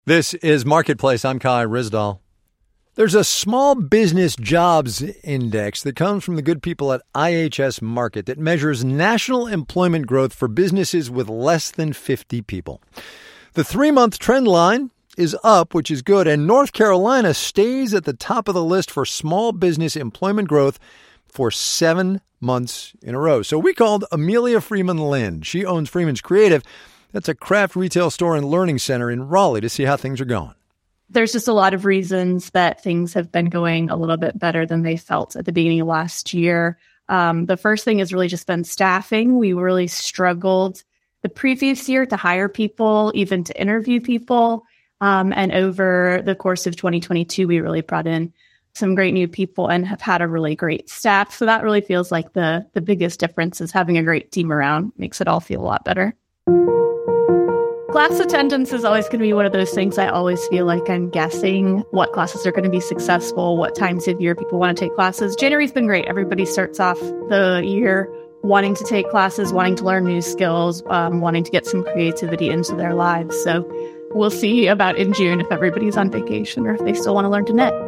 This is Marketplace. I'm Kai Ryssdal. There's a small business jobs index that comes from the good people at IHS Markit that measures national employment growth for businesses with less than 50 people. The 3-month trend line is up, which is good, and North Carolina stays at the top of the list for small business employment growth for 7 months in a row. So we called Amelia Freeman Lind. She owns Freeman's Creative. That's a craft retail store and learning center in Raleigh, to see how things are going. There's just a lot of reasons that things have been going a little bit better than they felt at the beginning of last year. The first thing has really just been staffing. We really struggled the previous year to hire people, even to interview people. And over the course of 2022, we really brought in some great new people and have had a really great staff. So that really feels like the biggest difference is having a great team around. Makes it all feel a lot better. Class attendance is always going to be one of those things. I always feel like I'm guessing what classes are going to be successful, what times of year people want to take classes. January's been great. Everybody starts off the year wanting to take classes, wanting to learn new skills, wanting to get some creativity into their lives. So we'll see about in June if everybody's on vacation or if they still want to learn to knit.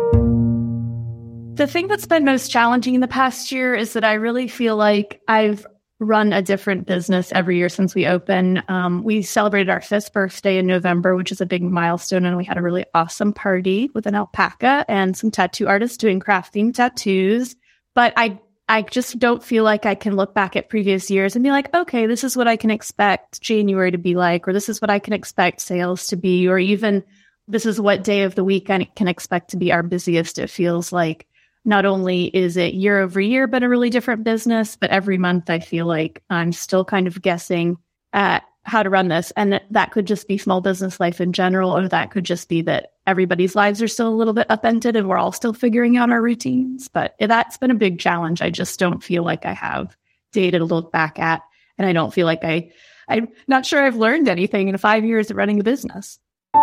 The thing that's been most challenging in the past year is that I really feel like I've run a different business every year since we opened. We celebrated our 5th birthday in November, which is a big milestone, and we had a really awesome party with an alpaca and some tattoo artists doing craft-themed tattoos. But I just don't feel like I can look back at previous years and be like, okay, this is what I can expect January to be like, or this is what I can expect sales to be, or even this is what day of the week I can expect to be our busiest. It feels like not only is it year over year, but a really different business, but every month I feel like I'm still kind of guessing at how to run this. And that could just be small business life in general, or that could just be that everybody's lives are still a little bit upended and we're all still figuring out our routines. But that's been a big challenge. I just don't feel like I have data to look back at. And I don't feel like I'm not sure I've learned anything in 5 years of running a business.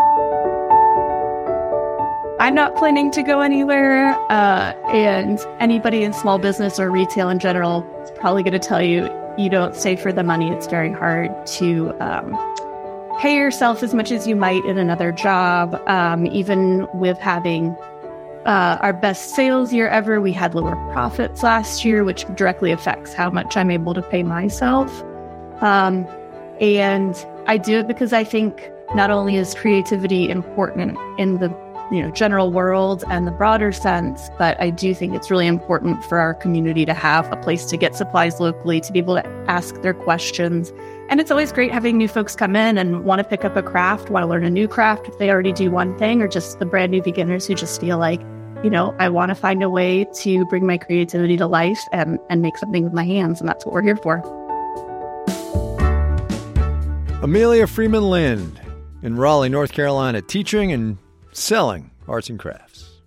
I'm not planning to go anywhere, and anybody in small business or retail in general is probably going to tell you, you don't save for the money. It's very hard to pay yourself as much as you might in another job. Even with having our best sales year ever, we had lower profits last year, which directly affects how much I'm able to pay myself. And I do it because I think not only is creativity important in the general world and the broader sense, but I do think it's really important for our community to have a place to get supplies locally, to be able to ask their questions. And it's always great having new folks come in and want to pick up a craft, want to learn a new craft if they already do one thing, or just the brand new beginners who just feel like, I want to find a way to bring my creativity to life and make something with my hands. And that's what we're here for. Amelia Freeman Lind in Raleigh, North Carolina, teaching and selling arts and crafts.